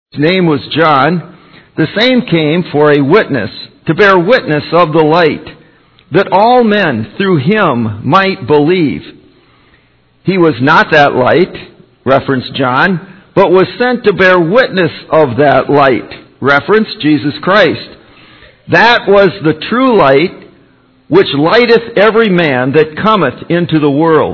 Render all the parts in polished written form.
His name was John. The same came for a witness, to bear witness of the light, that all men through him might believe. He was not that light, reference John, but was sent to bear witness of that light, reference Jesus Christ. That was the true light, which lighteth every man that cometh into the world.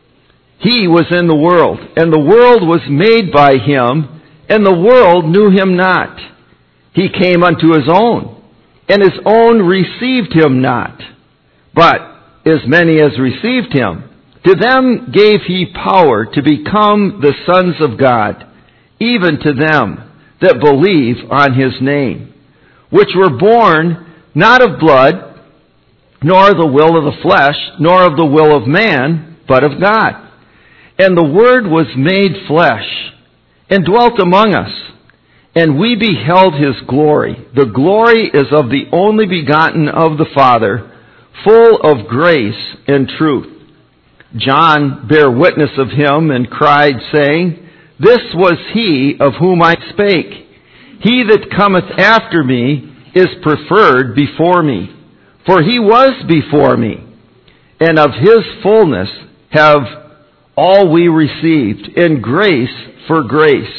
He was in the world, and the world was made by him, and the world knew him not. He came unto his own, and his own received him not. But as many as received him, to them gave he power to become the sons of God, even to them that believe on his name, which were born not of blood, nor the will of the flesh, nor of the will of man, but of God. And the Word was made flesh, and dwelt among us, and we beheld his glory. The glory is of the only begotten of the Father, full of grace and truth. John bare witness of him, and cried, saying, This was he of whom I spake. He that cometh after me is preferred before me, for he was before me. And of his fullness have all we received, in grace for grace.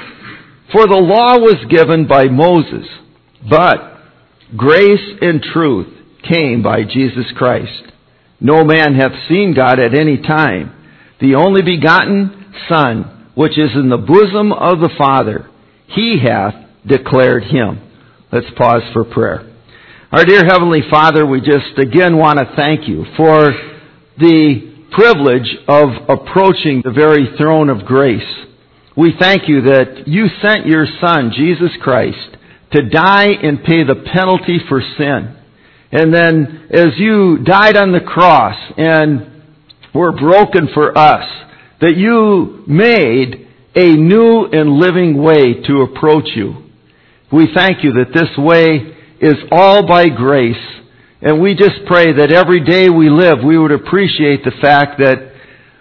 For the law was given by Moses, but grace and truth came by Jesus Christ. No man hath seen God at any time. The only begotten Son, which is in the bosom of the Father, he hath declared him. Let's pause for prayer. Our dear Heavenly Father, we just again want to thank you for the privilege of approaching the very throne of grace. We thank you that you sent your Son, Jesus Christ, to die and pay the penalty for sin. And then as you died on the cross and were broken for us, that you made a new and living way to approach you. We thank you that this way is all by grace. And we just pray that every day we live, we would appreciate the fact that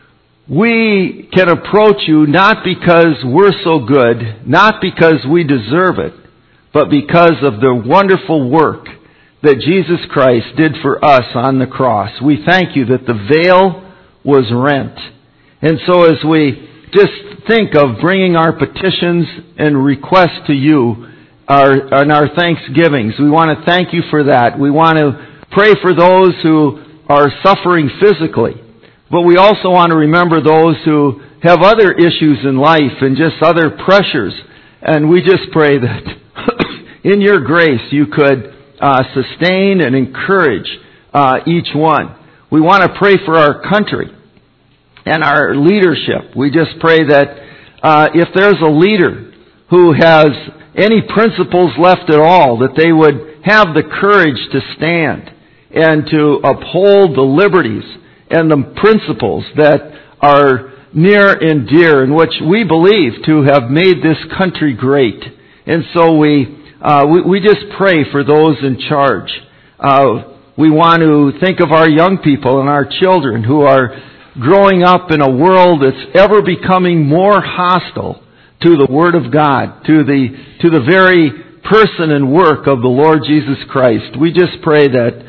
we can approach you not because we're so good, not because we deserve it, but because of the wonderful work that Jesus Christ did for us on the cross. We thank you that the veil was rent. And so as we just think of bringing our petitions and requests to you and our thanksgivings, we want to thank you for that. We want to pray for those who are suffering physically. But we also want to remember those who have other issues in life and just other pressures. And we just pray that in your grace you could sustain and encourage each one. We want to pray for our country and our leadership. We just pray that if there's a leader who has any principles left at all, that they would have the courage to stand and to uphold the liberties and the principles that are near and dear, in which we believe to have made this country great. And so we just pray for those in charge. We want to think of our young people and our children who are growing up in a world that's ever becoming more hostile to the Word of God, to the very person and work of the Lord Jesus Christ. We just pray that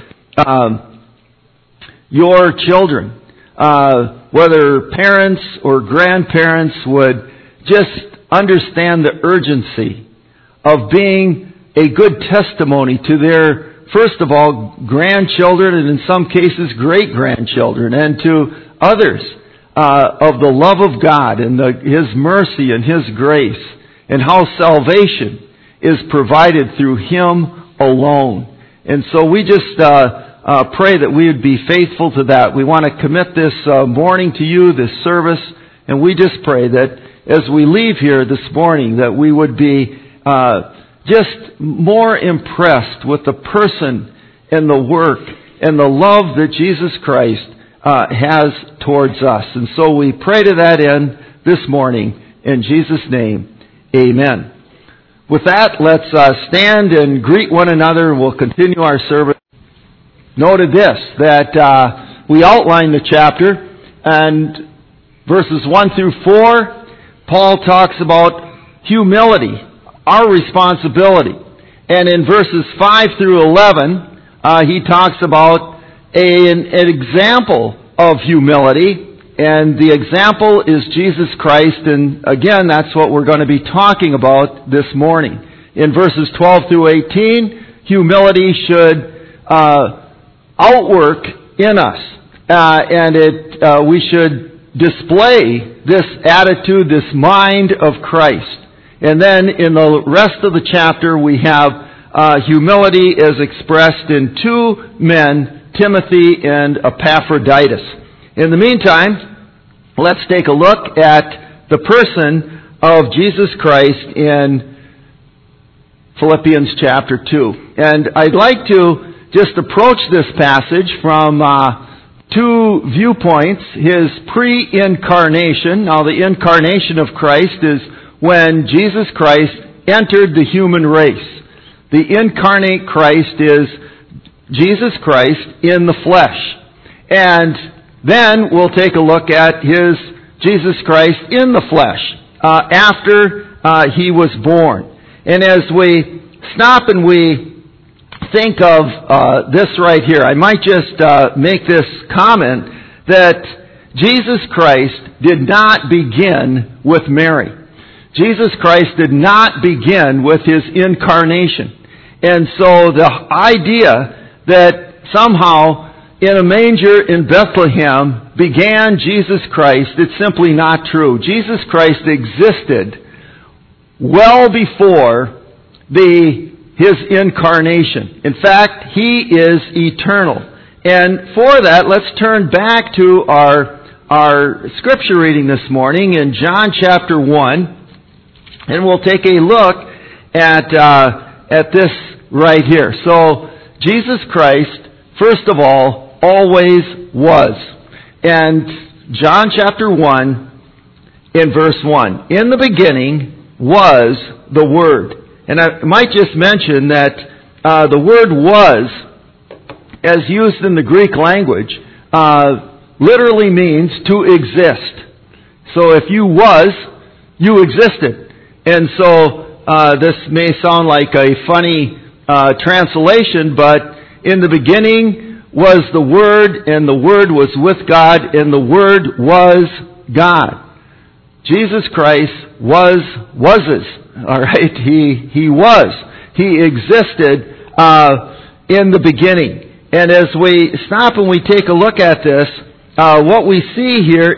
your children, whether parents or grandparents, would just understand the urgency of being a good testimony to their, first of all, grandchildren, and in some cases great-grandchildren, and to others of the love of God and His mercy and His grace, and how salvation is provided through Him alone. And so we just pray that we would be faithful to that. We want to commit this morning to you, this service, and we just pray that as we leave here this morning, that we would be just more impressed with the person and the work and the love that Jesus Christ has towards us. And so we pray to that end this morning. In Jesus' name, amen. With that, let's stand and greet one another, and we'll continue our service. Noted this, that we outlined the chapter, and verses 1 through 4, Paul talks about humility our responsibility. And in verses 5 through 11, he talks about an example of humility, and the example is Jesus Christ, and again, that's what we're going to be talking about this morning. In verses 12 through 18, humility should outwork in us, and we should display this attitude, this mind of Christ. And then in the rest of the chapter, we have humility as expressed in two men, Timothy and Epaphroditus. In the meantime, let's take a look at the person of Jesus Christ in Philippians chapter 2. And I'd like to just approach this passage from two viewpoints. His pre-incarnation. Now, the incarnation of Christ is when Jesus Christ entered the human race. The incarnate Christ is Jesus Christ in the flesh. And then we'll take a look at his Jesus Christ in the flesh after he was born. And as we stop and we think of this right here, I might just make this comment that Jesus Christ did not begin with Mary. Jesus Christ did not begin with his incarnation. And so the idea that somehow in a manger in Bethlehem began Jesus Christ, it's simply not true. Jesus Christ existed well before his incarnation. In fact, he is eternal. And for that, let's turn back to our scripture reading this morning in John chapter 1. And we'll take a look at this right here. So, Jesus Christ, first of all, always was. And John chapter 1, in verse 1. In the beginning was the Word. And I might just mention that the word was, as used in the Greek language, literally means to exist. So if you was, you existed. And so this may sound like a funny translation, but in the beginning was the Word, and the Word was with God, and the Word was God. Jesus Christ was. All right, he was. He existed in the beginning. And as we stop and we take a look at this, what we see here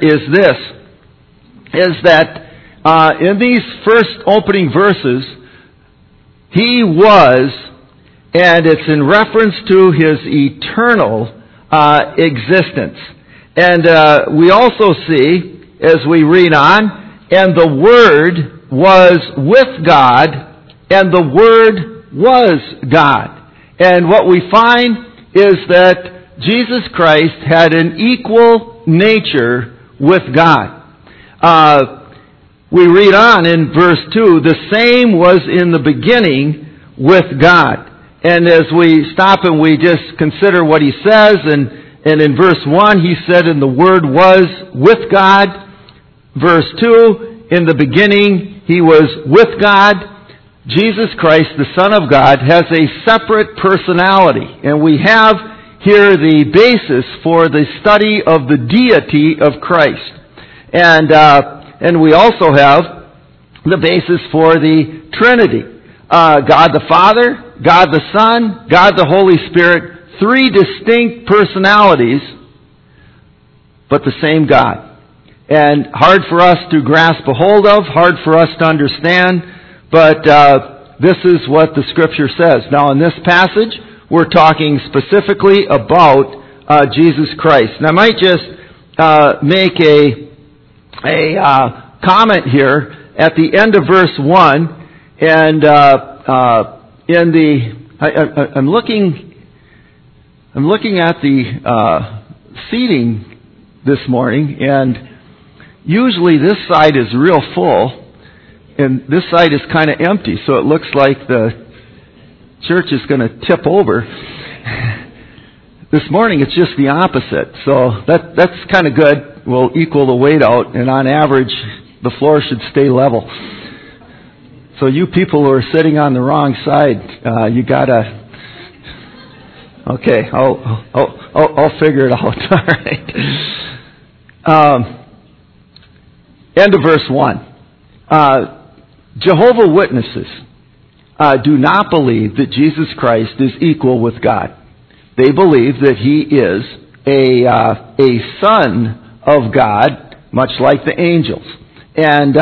is that in these first opening verses, he was, and it's in reference to his eternal existence. And we also see, as we read on, and the Word was with God, and the Word was God. And what we find is that Jesus Christ had an equal nature with God. We read on in verse 2, the same was in the beginning with God. And as we stop and we just consider what he says, and in verse 1 he said, and the Word was with God. Verse 2, in the beginning he was with God. Jesus Christ, the Son of God, has a separate personality. And we have here the basis for the study of the deity of Christ. And we also have the basis for the Trinity. God the Father, God the Son, God the Holy Spirit, three distinct personalities, but the same God. And hard for us to grasp a hold of, hard for us to understand, but this is what the Scripture says. Now in this passage, we're talking specifically about Jesus Christ. And I might just make a comment here at the end of verse 1, and I'm looking at the seating this morning, and usually this side is real full, and this side is kind of empty, so it looks like the church is going to tip over. This morning it's just the opposite, so that's kind of good. We'll equal the weight out, and on average the floor should stay level. So you people who are sitting on the wrong side, you gotta. Okay, I'll figure it out. All right. End of verse 1. Jehovah's Witnesses do not believe that Jesus Christ is equal with God. They believe that He is a Son of God, much like the angels. And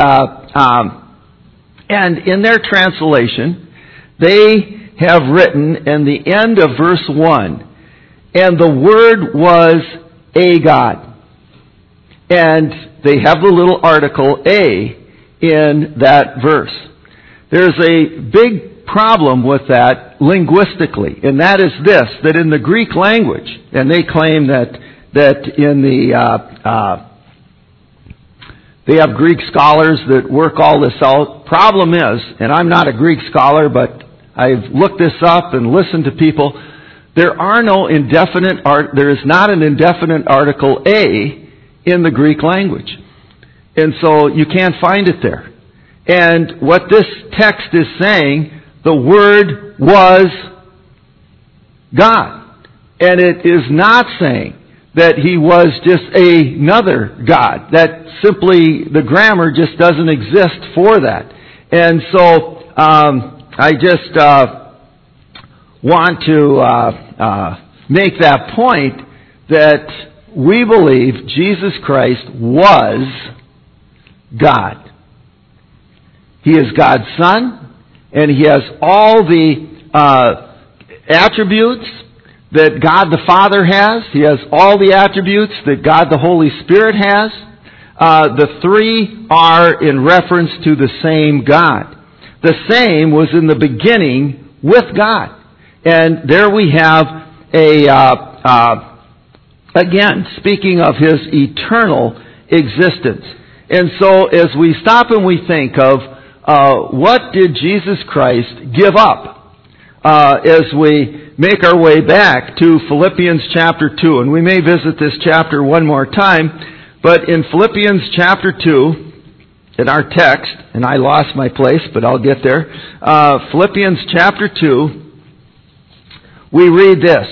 in their translation, they have written in the end of verse 1, and the Word was a God. And they have the little article A in that verse. There's a big problem with that linguistically, and that is this, that in the Greek language, and they claim that in the they have Greek scholars that work all this out. Problem is, and I'm not a Greek scholar, but I've looked this up and listened to people, there is not an indefinite article A in the Greek language. And so you can't find it there. And what this text is saying, the Word was God. And it is not saying that He was just another God. That simply, the grammar just doesn't exist for that. And so, I just want to make that point that we believe Jesus Christ was God. He is God's Son, and He has all the attributes that God the Father has. He has all the attributes that God the Holy Spirit has. The three are in reference to the same God. The same was in the beginning with God. And there we have again, speaking of His eternal existence. And so as we stop and we think of what did Jesus Christ give up, as we make our way back to Philippians chapter 2, and we may visit this chapter one more time, but in Philippians chapter 2, in our text, and I lost my place, but I'll get there. Philippians chapter 2, we read this.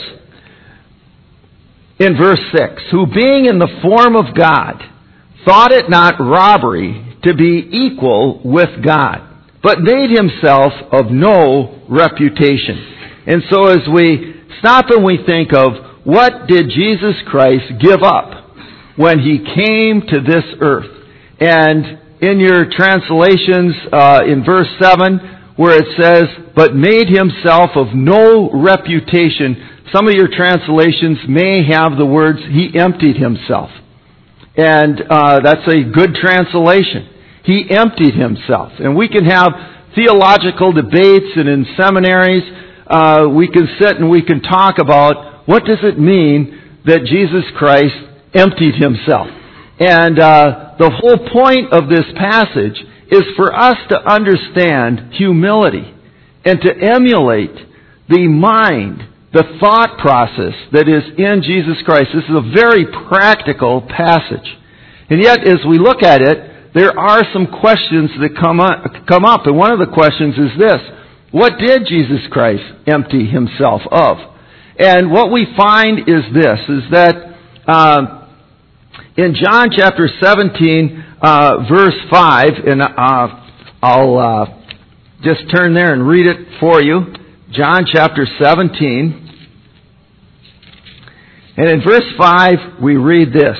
In verse 6, who being in the form of God, thought it not robbery to be equal with God, but made Himself of no reputation. And so as we stop and we think of what did Jesus Christ give up when He came to this earth? And in your translations, in verse 7, where it says, but made Himself of no reputation, some of your translations may have the words, He emptied Himself. And that's a good translation. He emptied Himself. And we can have theological debates, and in seminaries, we can sit and we can talk about what does it mean that Jesus Christ emptied Himself. And the whole point of this passage is for us to understand humility and to emulate the mind, the thought process that is in Jesus Christ. This is a very practical passage. And yet, as we look at it, there are some questions that come up. And one of the questions is this: what did Jesus Christ empty Himself of? And what we find is this, is that in John chapter 17, verse 5, and I'll just turn there and read it for you. John chapter 17. And in verse 5, we read this.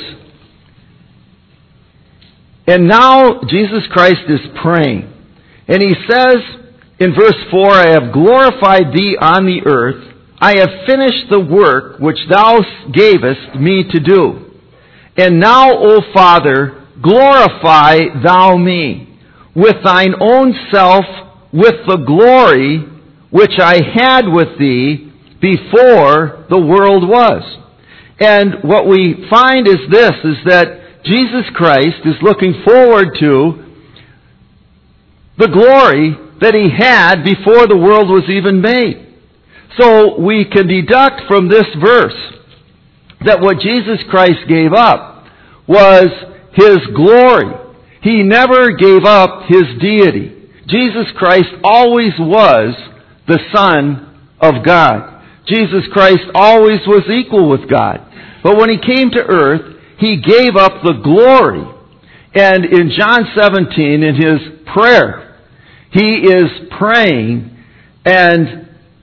And now Jesus Christ is praying. And He says in verse 4, I have glorified Thee on the earth. I have finished the work which Thou gavest me to do. And now, O Father, glorify Thou me with Thine own self, with the glory which I had with Thee before the world was. And what we find is this, is that Jesus Christ is looking forward to the glory that He had before the world was even made. So we can deduct from this verse that what Jesus Christ gave up was His glory. He never gave up His deity. Jesus Christ always was the Son of God. Jesus Christ always was equal with God. But when He came to earth, He gave up the glory. And in John 17, in His prayer, He is praying and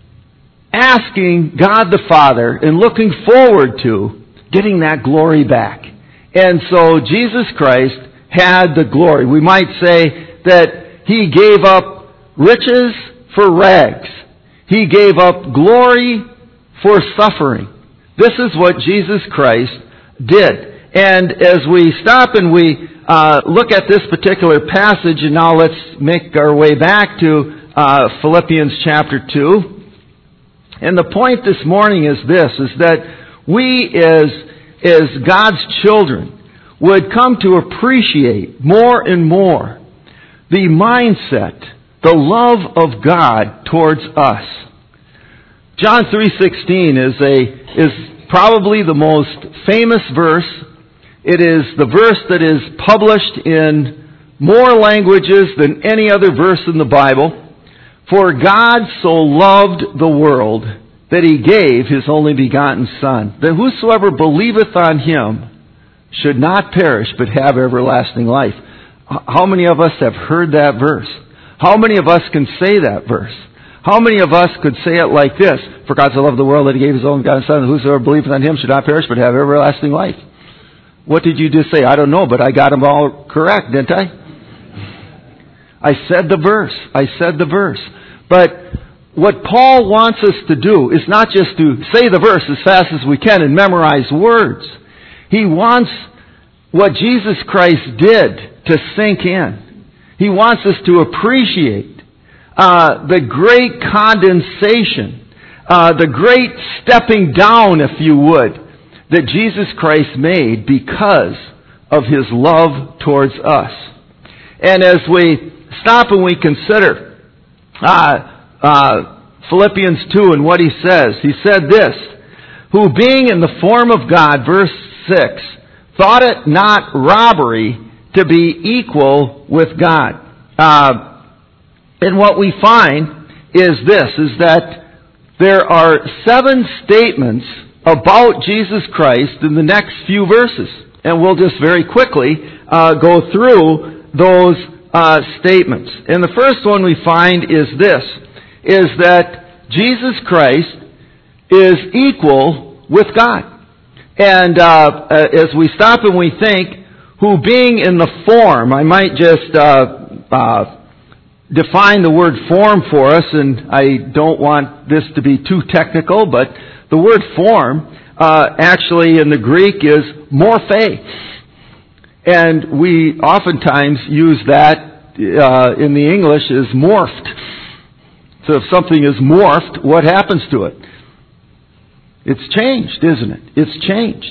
asking God the Father and looking forward to getting that glory back. And so Jesus Christ had the glory. We might say that He gave up riches for rags. He gave up glory for suffering. This is what Jesus Christ did. And as we stop and we look at this particular passage, and now let's make our way back to Philippians chapter 2. And the point this morning is this, is that we as God's children would come to appreciate more and more the mindset, the love of God towards us. John 3:16 is probably the most famous verse. It is the verse that is published in more languages than any other verse in the Bible. For God so loved the world that He gave His only begotten Son, that whosoever believeth on Him should not perish but have everlasting life. How many of us have heard that verse? How many of us can say that verse? How many of us could say it like this? For God so loved the world that He gave His only begotten Son, that whosoever believeth on Him should not perish but have everlasting life. What did you just say? I don't know, but I got them all correct, didn't I? I said the verse. But what Paul wants us to do is not just to say the verse as fast as we can and memorize words. He wants what Jesus Christ did to sink in. He wants us to appreciate the great condensation, the great stepping down, if you would, that Jesus Christ made because of His love towards us. And as we stop and we consider Philippians 2 and what he said this, who being in the form of God, verse 6, thought it not robbery to be equal with God. And what we find is this, is that there are 7 statements about Jesus Christ in the next few verses. And we'll just very quickly go through those statements. And the first one we find is this, is that Jesus Christ is equal with God. And as we stop and we think, who being in the form, I might just define the word form for us, and I don't want this to be too technical, but the word form actually in the Greek is morphe. And we oftentimes use that in the English as morphed. So if something is morphed, what happens to it? It's changed, isn't it? It's changed.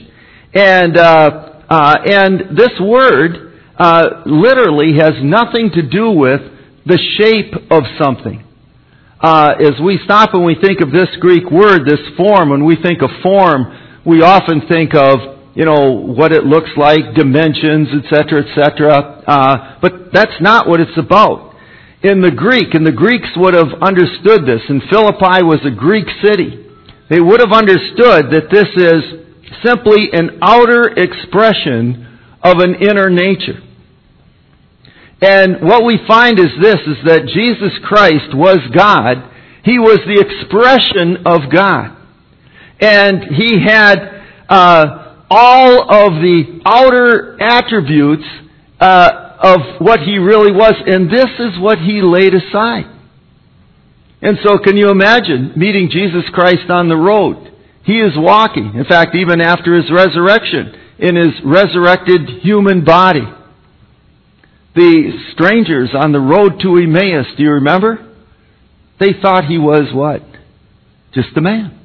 And this word literally has nothing to do with the shape of something. As we stop and we think of this Greek word, this form, when we think of form, we often think of, what it looks like, dimensions, etc., etc. But that's not what it's about. In the Greek, and the Greeks would have understood this, and Philippi was a Greek city, they would have understood that this is simply an outer expression of an inner nature. And what we find is this, is that Jesus Christ was God. He was the expression of God. And He had all of the outer attributes of what He really was. And this is what He laid aside. And so can you imagine meeting Jesus Christ on the road? He is walking. In fact, even after His resurrection, in His resurrected human body. The strangers on the road to Emmaus, do you remember? They thought He was what? Just a man.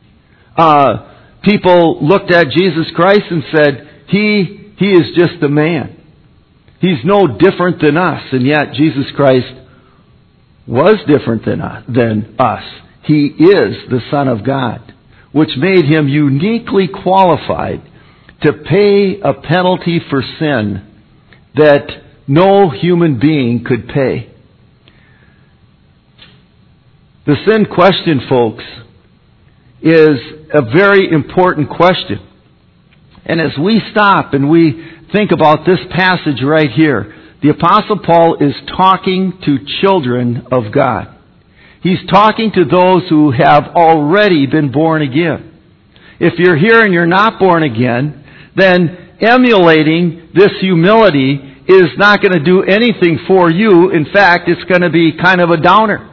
People looked at Jesus Christ and said, He is just a man. He's no different than us. And yet Jesus Christ was different than us. He is the Son of God, which made Him uniquely qualified to pay a penalty for sin that no human being could pay. The sin question, folks, is a very important question. And as we stop and we think about this passage right here, the Apostle Paul is talking to children of God. He's talking to those who have already been born again. If you're here and you're not born again, then emulating this humility is not going to do anything for you. In fact, it's going to be kind of a downer.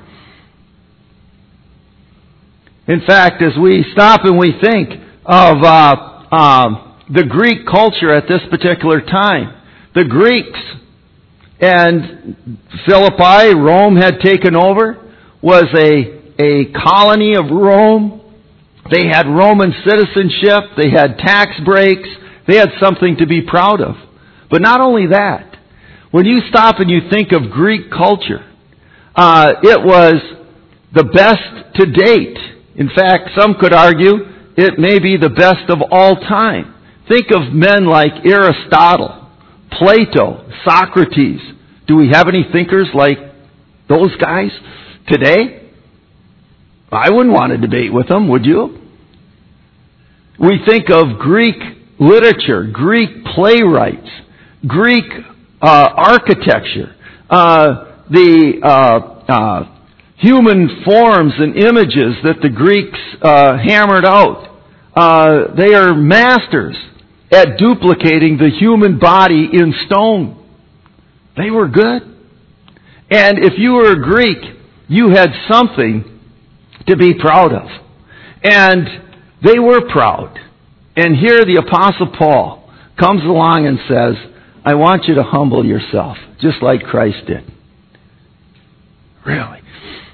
In fact, as we stop and we think of the Greek culture at this particular time, the Greeks and Philippi, Rome had taken over, was a colony of Rome. They had Roman citizenship. They had tax breaks. They had something to be proud of. But not only that, when you stop and you think of Greek culture, it was the best to date. In fact, some could argue it may be the best of all time. Think of men like Aristotle, Plato, Socrates. Do we have any thinkers like those guys today? I wouldn't want to debate with them, would you? We think of Greek literature, Greek playwrights, Greek architecture, the human forms and images that the Greeks hammered out. They are masters at duplicating the human body in stone. They were good. And if you were a Greek, you had something to be proud of. And they were proud. And here the Apostle Paul comes along and says, I want you to humble yourself, just like Christ did. Really?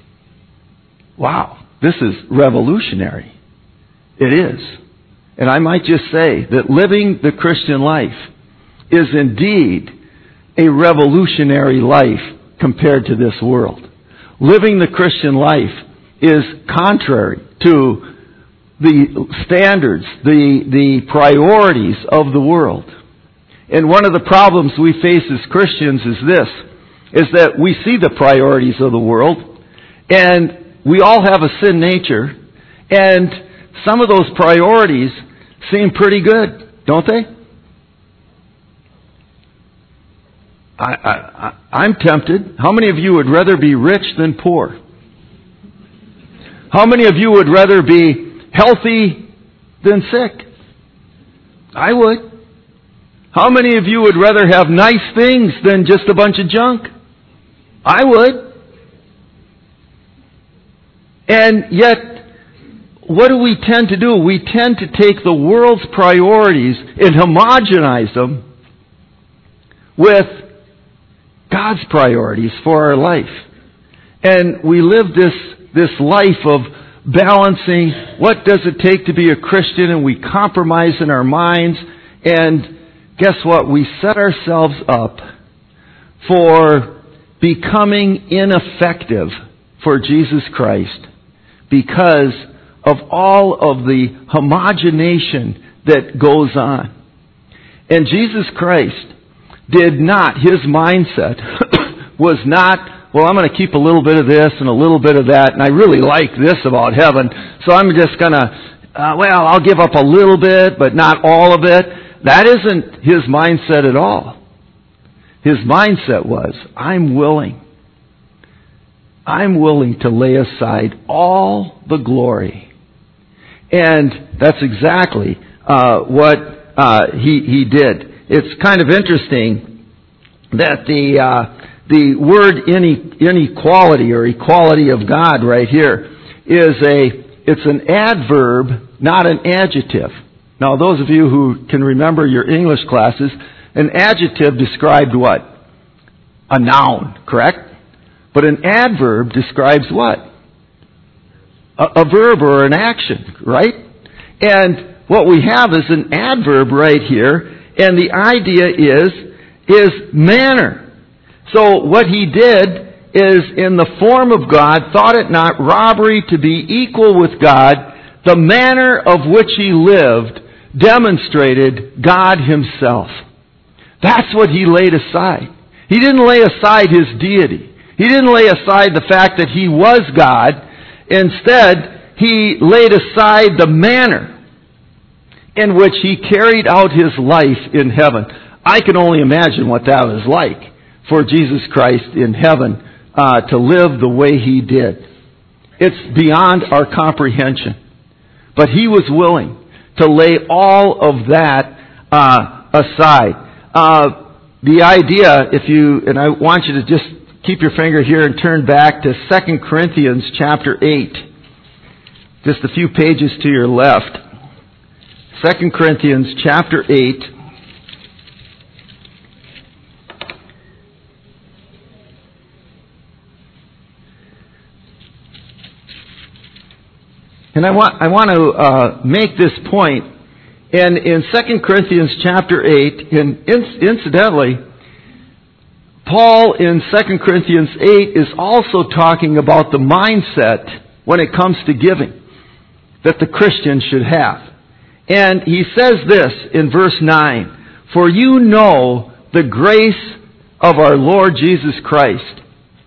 Wow, this is revolutionary. It is. And I might just say that living the Christian life is indeed a revolutionary life compared to this world. Living the Christian life is contrary to the standards, the priorities of the world. And one of the problems we face as Christians is that we see the priorities of the world, and we all have a sin nature, and some of those priorities seem pretty good, don't they? I'm tempted. How many of you would rather be rich than poor? How many of you would rather be healthy than sick? I would. How many of you would rather have nice things than just a bunch of junk? I would. And yet, what do we tend to do? We tend to take the world's priorities and homogenize them with God's priorities for our life. And we live this life of balancing what does it take to be a Christian, and we compromise in our minds, and guess what? We set ourselves up for becoming ineffective for Jesus Christ because of all of the homogenation that goes on. And Jesus Christ did not, his mindset was not, well, I'm going to keep a little bit of this and a little bit of that, and I really like this about heaven, so I'm just going to, I'll give up a little bit, but not all of it. That isn't his mindset at all. His mindset was, I'm willing to lay aside all the glory. And that's exactly what he did. It's kind of interesting that the word inequality or equality of God right here it's an adverb, not an adjective. Now, those of you who can remember your English classes, an adjective described what? A noun, correct? But an adverb describes what? A verb or an action, right? And what we have is an adverb right here, and the idea is manner. So what he did is, in the form of God, thought it not robbery to be equal with God. The manner of which he lived demonstrated God himself. That's what he laid aside. He didn't lay aside his deity. He didn't lay aside the fact that he was God Instead, he laid aside the manner in which he carried out his life in heaven. I can only imagine what that was like for Jesus Christ in heaven to live the way he did. It's beyond our comprehension. But he was willing to lay all of that aside. The idea, and I want you to just keep your finger here and turn back to 2 Corinthians chapter 8. Just a few pages to your left. 2 Corinthians chapter 8. And I want to make this point. And in 2 Corinthians chapter 8, and incidentally, Paul in 2 Corinthians 8 is also talking about the mindset when it comes to giving that the Christian should have. And he says this in verse 9, "For you know the grace of our Lord Jesus Christ,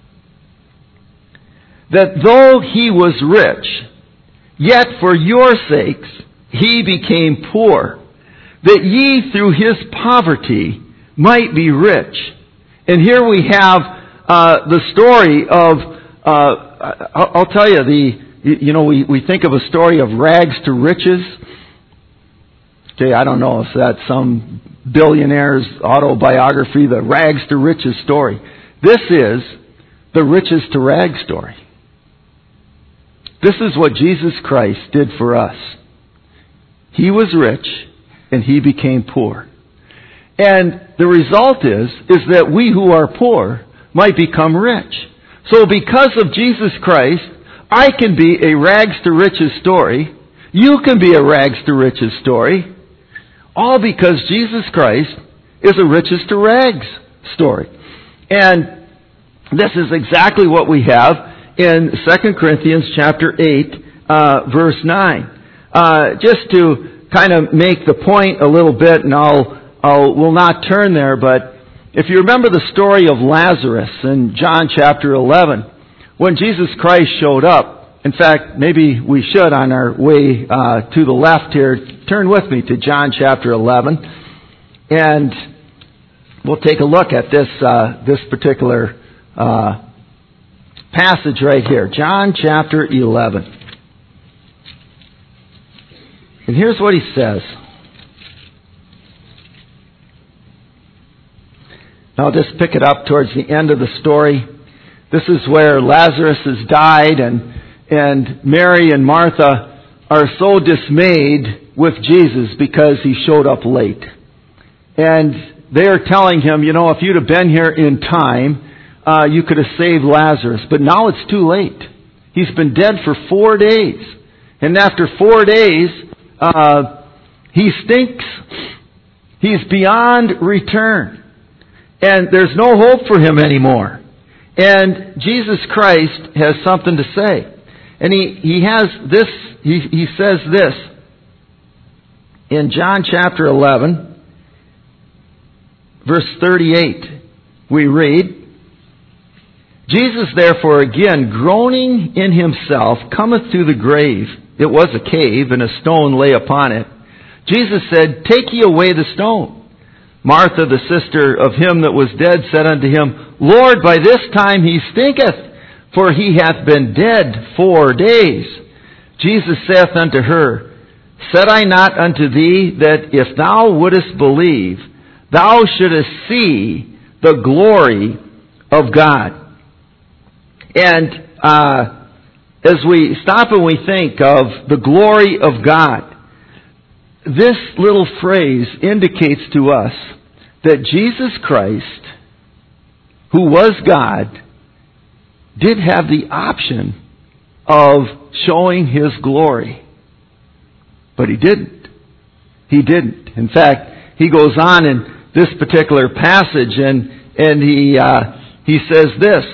that though he was rich, yet for your sakes he became poor, that ye through his poverty might be rich." And here we have the story of, I'll tell you, we think of a story of rags to riches. Okay, I don't know if that's some billionaire's autobiography, the rags to riches story. This is the riches to rags story. This is what Jesus Christ did for us. He was rich and he became poor. And the result is that we who are poor might become rich. So because of Jesus Christ, I can be a rags to riches story. You can be a rags to riches story. All because Jesus Christ is a riches to rags story. And this is exactly what we have in 2 Corinthians chapter 8, verse 9. Just to kind of make the point a little bit, and we'll not turn there, but if you remember the story of Lazarus in John chapter 11, when Jesus Christ showed up, in fact, maybe we should on our way to the left here, turn with me to John chapter 11, and we'll take a look at this particular passage right here. John chapter 11. And here's what he says. Now I'll just pick it up towards the end of the story. This is where Lazarus has died, and Mary and Martha are so dismayed with Jesus because he showed up late. And they are telling him, if you'd have been here in time, you could have saved Lazarus. But now it's too late. He's been dead for 4 days. And after 4 days, he stinks. He's beyond return. And there's no hope for him anymore. And Jesus Christ has something to say. And he has this, he says this. In John chapter 11, verse 38, we read, "Jesus therefore again, groaning in himself, cometh to the grave. It was a cave, and a stone lay upon it. Jesus said, Take ye away the stone. Martha, the sister of him that was dead, said unto him, Lord, by this time he stinketh, for he hath been dead 4 days. Jesus saith unto her, Said I not unto thee that if thou wouldest believe, thou shouldest see the glory of God?" And as we stop and we think of the glory of God, this little phrase indicates to us that Jesus Christ, who was God, did have the option of showing His glory. But He didn't. He didn't. In fact, He goes on in this particular passage and He says this,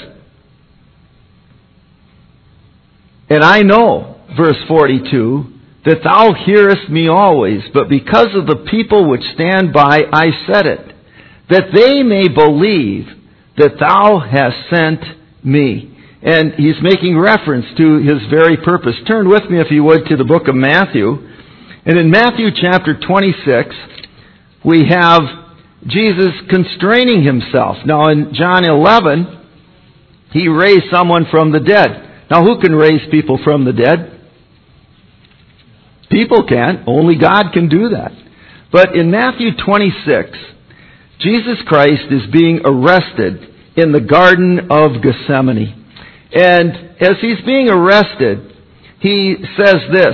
"And I know," verse 42, "that thou hearest me always, but because of the people which stand by I said it, that they may believe that thou hast sent me." And he's making reference to his very purpose. Turn with me, if you would, to the book of Matthew. And in Matthew chapter 26, we have Jesus constraining himself. Now in John 11, he raised someone from the dead. Now who can raise people from the dead? People can't. Only God can do that. But in Matthew 26, Jesus Christ is being arrested in the Garden of Gethsemane. And as he's being arrested, he says this.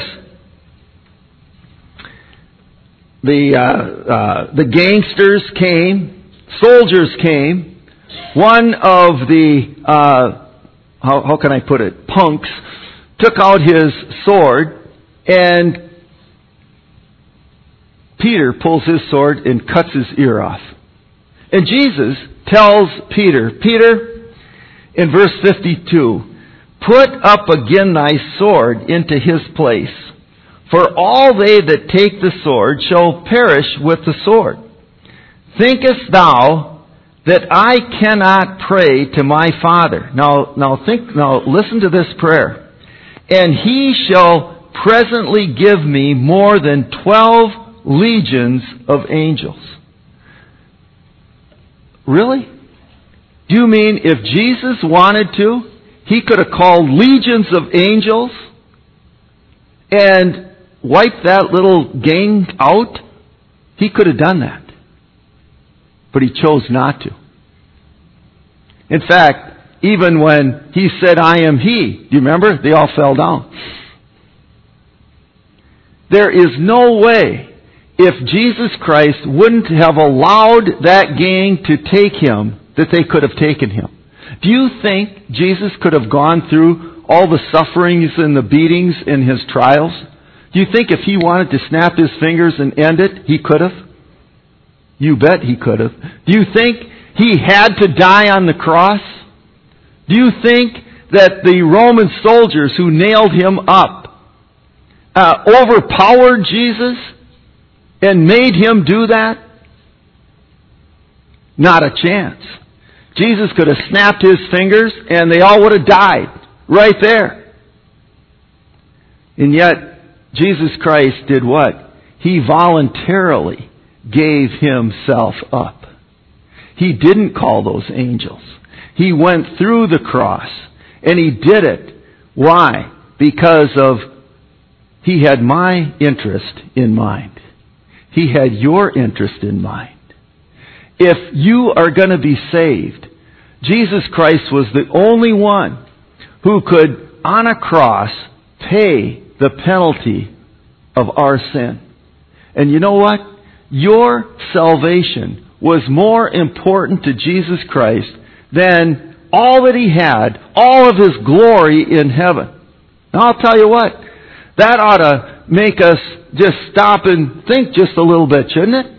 The gangsters came, soldiers came. One of the, how can I put it, punks, took out his sword, and Peter pulls his sword and cuts his ear off. And Jesus tells Peter, in verse 52, "Put up again thy sword into his place, for all they that take the sword shall perish with the sword. Thinkest thou that I cannot pray to my Father?" Now listen to this prayer. "And he shall presently give me more than 12 legions of angels." Really? Do you mean if Jesus wanted to, he could have called legions of angels and wiped that little gang out? He could have done that. But he chose not to. In fact, even when he said, "I am he," do you remember? They all fell down. There is no way, if Jesus Christ wouldn't have allowed that gang to take him, that they could have taken him. Do you think Jesus could have gone through all the sufferings and the beatings in his trials? Do you think if he wanted to snap his fingers and end it, he could have? You bet he could have. Do you think he had to die on the cross? Do you think that the Roman soldiers who nailed him up overpowered Jesus and made him do that? Not a chance. Jesus could have snapped his fingers and they all would have died right there. And yet, Jesus Christ did what? He voluntarily gave himself up. He didn't call those angels. He went through the cross and he did it. Why? Because he had my interest in mind. He had your interest in mind. If you are going to be saved, Jesus Christ was the only one who could, on a cross, pay the penalty of our sin. And you know what? Your salvation was more important to Jesus Christ than all that he had, all of his glory in heaven. Now I'll tell you what, that ought to make us just stop and think just a little bit, shouldn't it?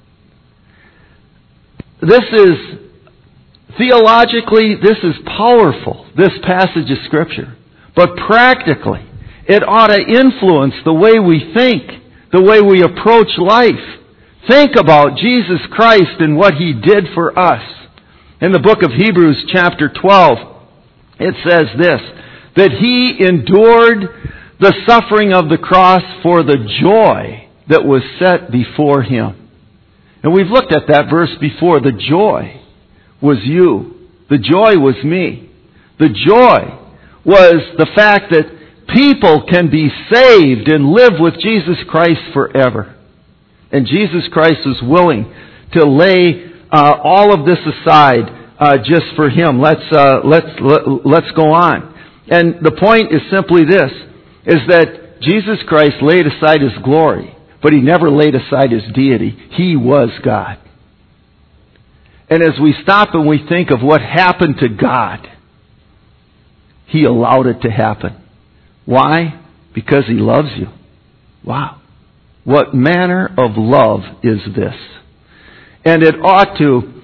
Theologically, this is powerful, this passage of Scripture. But practically, it ought to influence the way we think, the way we approach life. Think about Jesus Christ and what he did for us. In the book of Hebrews chapter 12, it says this, that he endured the suffering of the cross for the joy that was set before him. And we've looked at that verse before. The joy was you. The joy was me. The joy was the fact that people can be saved and live with Jesus Christ forever. And Jesus Christ was willing to lay all of this aside just for him. Let's go on. And the point is simply this, is that Jesus Christ laid aside his glory, but he never laid aside his deity. He was God. And as we stop and we think of what happened to God, he allowed it to happen. Why? Because he loves you. Wow. What manner of love is this? And it ought to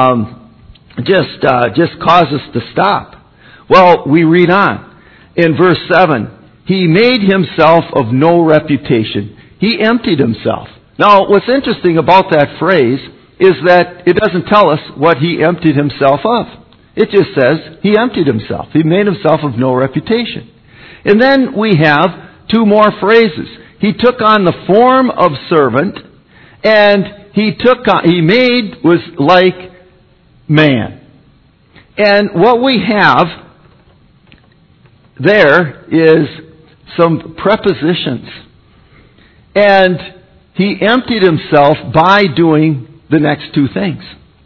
just cause us to stop. Well, we read on. In verse 7, he made himself of no reputation. He emptied himself. Now, what's interesting about that phrase is that it doesn't tell us what he emptied himself of. It just says he emptied himself. He made himself of no reputation. And then we have two more phrases. He took on the form of servant, and was like man. And what we have there is some prepositions. And he emptied himself by doing the next two things.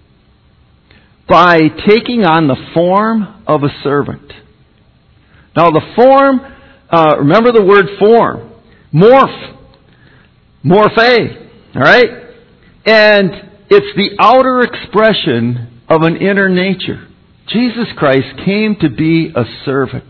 By taking on the form of a servant. Now the form, remember the word form. Morphe. Alright? And it's the outer expression of an inner nature. Jesus Christ came to be a servant.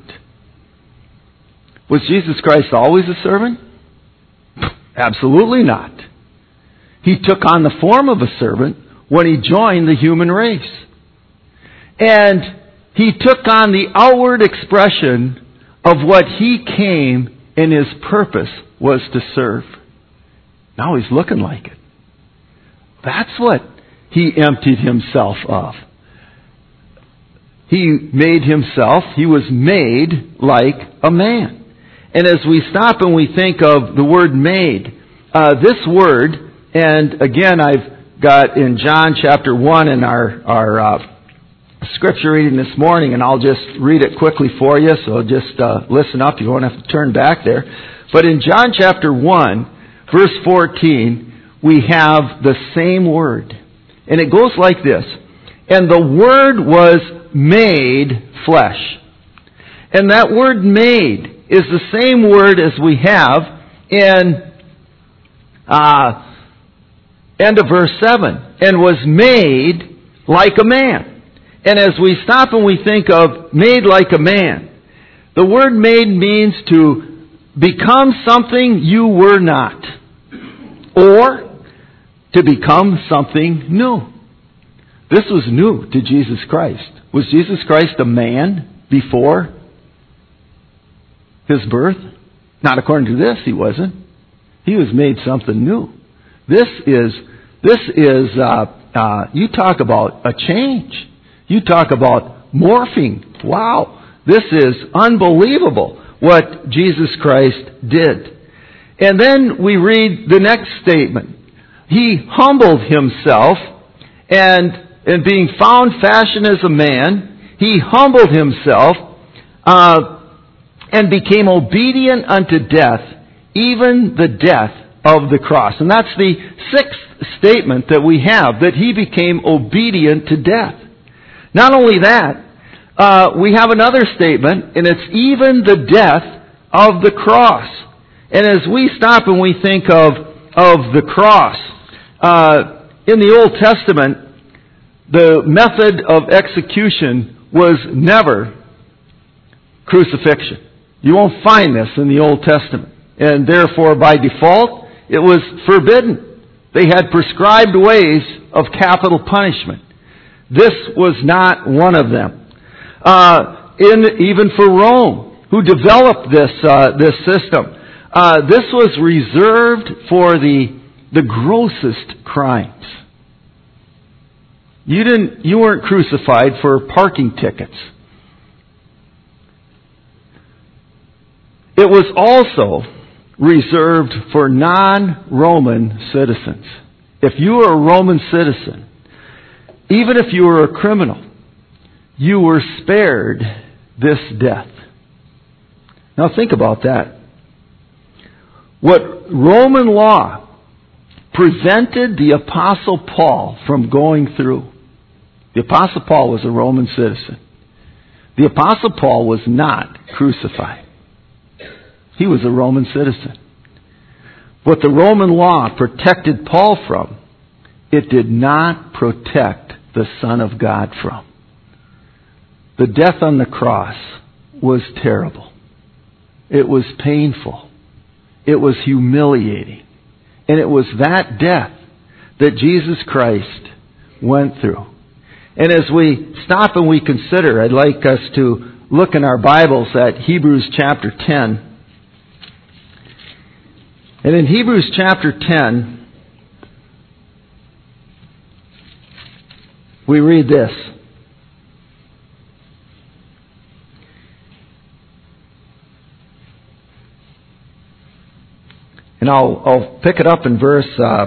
Was Jesus Christ always a servant? Absolutely not. He took on the form of a servant when he joined the human race. And he took on the outward expression of what he came and his purpose was to serve. Now he's looking like it. That's what he emptied himself of. He was made like a man. And as we stop and we think of the word made, this word, and again I've got in John chapter 1 in our scripture reading this morning, and I'll just read it quickly for you, so just listen up, you won't have to turn back there. But in John chapter 1, verse 14, we have the same word. And it goes like this. And the Word was made flesh. And that word made is the same word as we have in end of verse 7. And was made like a man. And as we stop and we think of made like a man, the word made means to become something you were not. Or to become something new. This was new to Jesus Christ. Was Jesus Christ a man before his birth? Not according to this, he wasn't. He was made something new. This is you talk about a change. You talk about morphing. Wow. This is unbelievable what Jesus Christ did. And then we read the next statement. He humbled himself, and being found fashioned as a man, he humbled himself and became obedient unto death, even the death of the cross. And that's the sixth statement that we have, that he became obedient to death. Not only that, we have another statement, and it's even the death of the cross. And as we stop and we think of the cross, in the Old Testament, the method of execution was never crucifixion. You won't find this in the Old Testament. And therefore, by default, it was forbidden. They had prescribed ways of capital punishment. This was not one of them. Even for Rome, who developed this system, this was reserved for the grossest crimes. You weren't crucified for parking tickets. It was also reserved for non-Roman citizens. If you were a Roman citizen, even if you were a criminal, you were spared this death. Now think about that. What Roman law prevented the Apostle Paul from going through. The Apostle Paul was a Roman citizen. The Apostle Paul was not crucified. He was a Roman citizen. What the Roman law protected Paul from, it did not protect the Son of God from. The death on the cross was terrible. It was painful. It was humiliating. And it was that death that Jesus Christ went through. And as we stop and we consider, I'd like us to look in our Bibles at Hebrews chapter 10. And in Hebrews chapter 10, we read this. And I'll pick it up in verse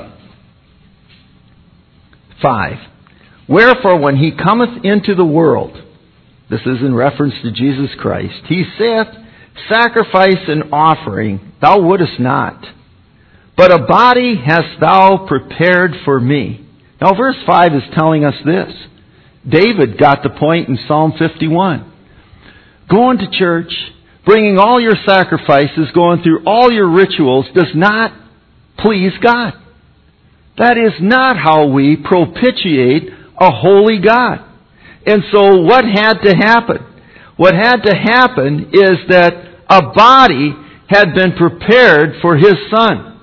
5. Wherefore, when he cometh into the world, this is in reference to Jesus Christ, he saith, Sacrifice and offering thou wouldest not, but a body hast thou prepared for me. Now verse 5 is telling us this. David got the point in Psalm 51. Going to church, bringing all your sacrifices, going through all your rituals does not please God. That is not how we propitiate a holy God. And so what had to happen? What had to happen is that a body had been prepared for His Son.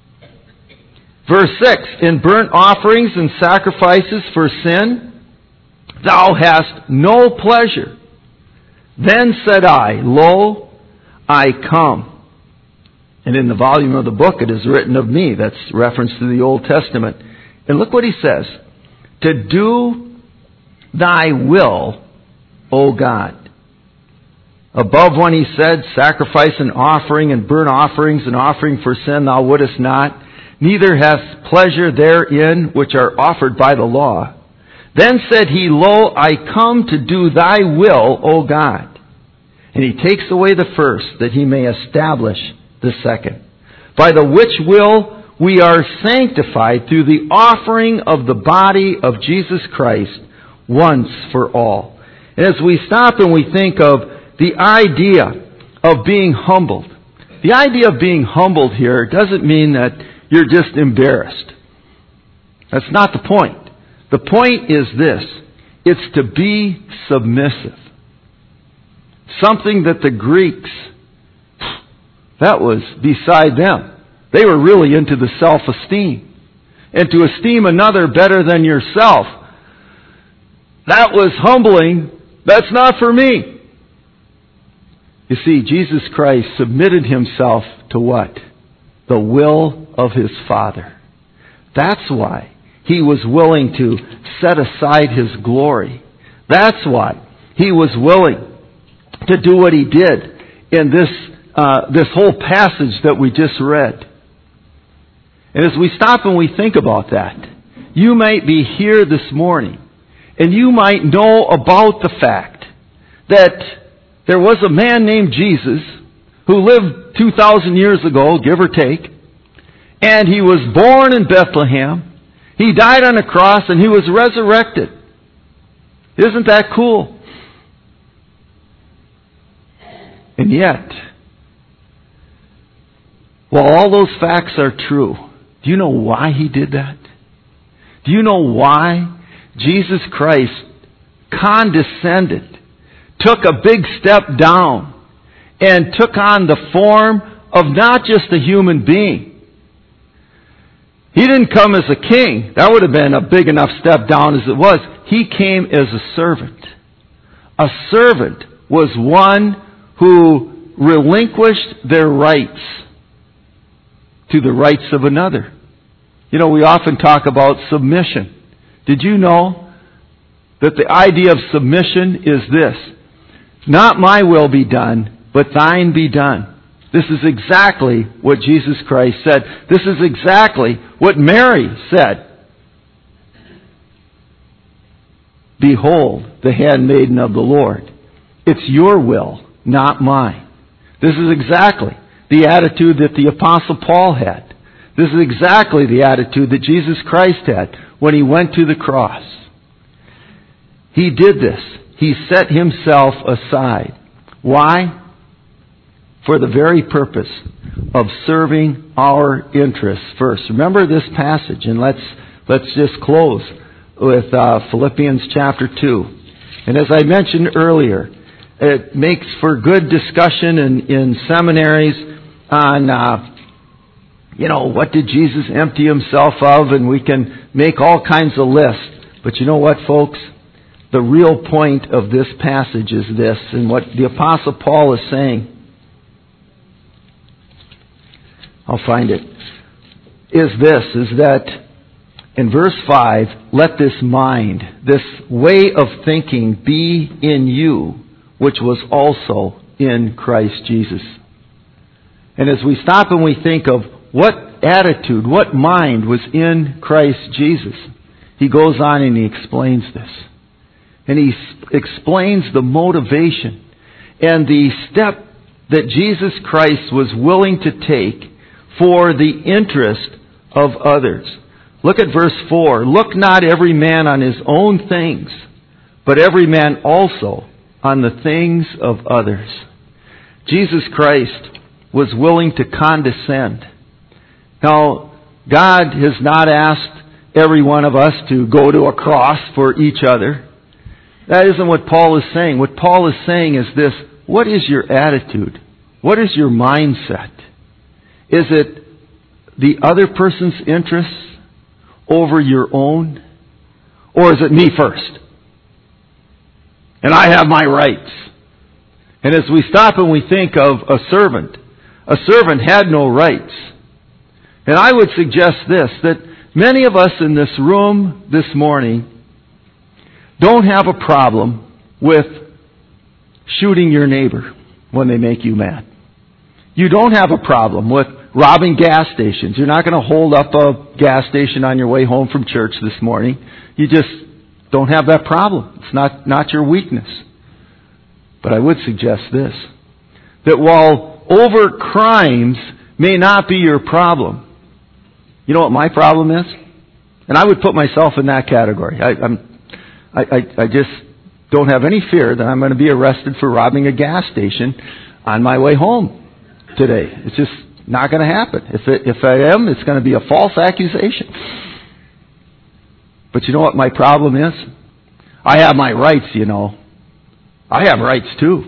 Verse 6, In burnt offerings and sacrifices for sin, thou hast no pleasure. Then said I, Lo, I come. And in the volume of the book it is written of me. That's reference to the Old Testament. And look what he says. To do thy will, O God. Above when he said, Sacrifice and offering and burnt offerings and offering for sin thou wouldest not, neither hast pleasure therein which are offered by the law. Then said he, Lo, I come to do thy will, O God. And he takes away the first, that he may establish the second. By the which will we are sanctified through the offering of the body of Jesus Christ once for all. And as we stop and we think of the idea of being humbled, the idea of being humbled here doesn't mean that you're just embarrassed. That's not the point. The point is this. It's to be submissive. Something that the Greeks, that was beside them. They were really into the self-esteem. And to esteem another better than yourself, that was humbling. That's not for me. You see, Jesus Christ submitted Himself to what? The will of His Father. That's why He was willing to set aside His glory. That's why He was willing to do what He did in this whole passage that we just read. And as we stop and we think about that, you might be here this morning and you might know about the fact that there was a man named Jesus who lived 2,000 years ago, give or take, and He was born in Bethlehem. He died on a cross and He was resurrected. Isn't that cool? And yet, while all those facts are true, do you know why He did that? Do you know why Jesus Christ condescended, took a big step down, and took on the form of not just a human being? He didn't come as a king. That would have been a big enough step down as it was. He came as a servant. A servant was one who relinquished their rights to the rights of another. You know, we often talk about submission. Did you know that the idea of submission is this? Not my will be done, but thine be done. This is exactly what Jesus Christ said. This is exactly what Mary said. Behold, the handmaiden of the Lord. It's your will, not mine. This is exactly the attitude that the Apostle Paul had. This is exactly the attitude that Jesus Christ had when He went to the cross. He did this. He set Himself aside. Why? For the very purpose of serving our interests first. Remember this passage, and let's just close with Philippians chapter 2. And as I mentioned earlier, it makes for good discussion in seminaries on, what did Jesus empty Himself of? And we can make all kinds of lists. But you know what, folks? The real point of this passage is this, and what the Apostle Paul is saying, I'll find it, is that in verse 5, let this mind, this way of thinking be in you, which was also in Christ Jesus. And as we stop and we think of what attitude, what mind was in Christ Jesus. He goes on and he explains this. And he explains the motivation and the step that Jesus Christ was willing to take for the interest of others. Look at verse 4. Look not every man on his own things, but every man also on the things of others. Jesus Christ was willing to condescend. Now, God has not asked every one of us to go to a cross for each other. That isn't what Paul is saying. What Paul is saying is this: what is your attitude? What is your mindset? Is it the other person's interests over your own? Or is it me first? And I have my rights. And as we stop and we think of a servant had no rights. And I would suggest this, that many of us in this room this morning don't have a problem with shooting your neighbor when they make you mad. You don't have a problem with robbing gas stations. You're not going to hold up a gas station on your way home from church this morning. You just don't have that problem. It's not your weakness. But I would suggest this, that while overt crimes may not be your problem, you know what my problem is? And I would put myself in that category. I just don't have any fear that I'm going to be arrested for robbing a gas station on my way home today. It's just not going to happen. If I am, it's going to be a false accusation. But you know what my problem is? I have my rights, you know. I have rights too.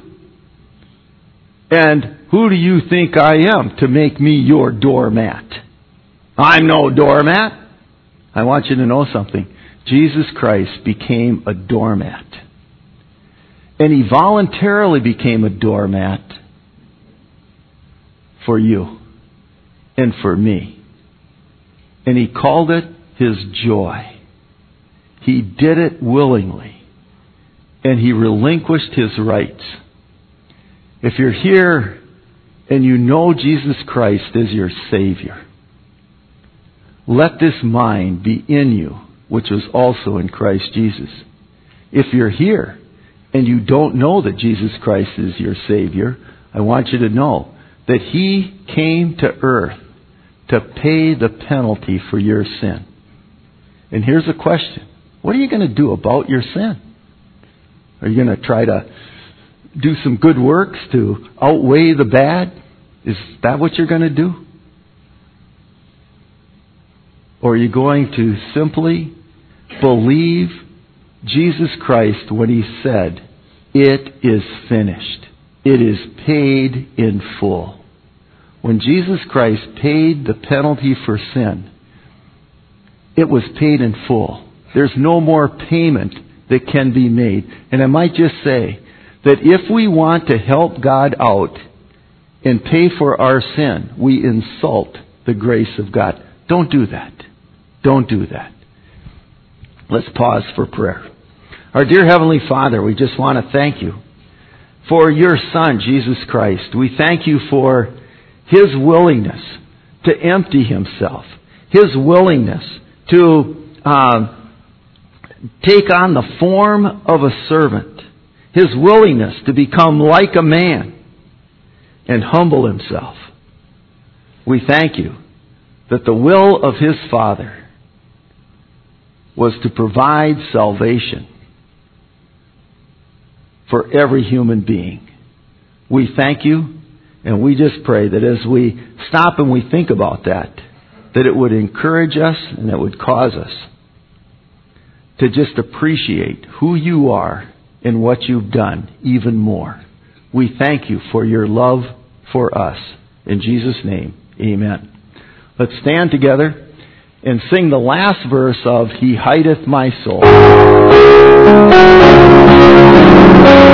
And who do you think I am to make me your doormat? I'm no doormat. I want you to know something. Jesus Christ became a doormat. And He voluntarily became a doormat for you and for me. And He called it His joy. He did it willingly. And He relinquished His rights. If you're here and you know Jesus Christ as your Savior, let this mind be in you, which was also in Christ Jesus. If you're here and you don't know that Jesus Christ is your Savior, I want you to know that He came to earth to pay the penalty for your sin. And here's a question. What are you going to do about your sin? Are you going to try to do some good works to outweigh the bad? Is that what you're going to do? Or are you going to simply believe Jesus Christ when He said, "It is finished. It is paid in full." When Jesus Christ paid the penalty for sin, it was paid in full. There's no more payment that can be made. And I might just say that if we want to help God out and pay for our sin, we insult the grace of God. Don't do that. Don't do that. Let's pause for prayer. Our dear Heavenly Father, we just want to thank You for Your Son, Jesus Christ. We thank You for His willingness to empty Himself, His willingness to take on the form of a servant, His willingness to become like a man and humble Himself. We thank You that the will of His Father was to provide salvation for every human being. We thank You, and we just pray that as we stop and we think about that it would encourage us and it would cause us to just appreciate who You are and what You've done even more. We thank You for Your love for us. In Jesus' name, amen. Let's stand together and sing the last verse of He Hideth My Soul.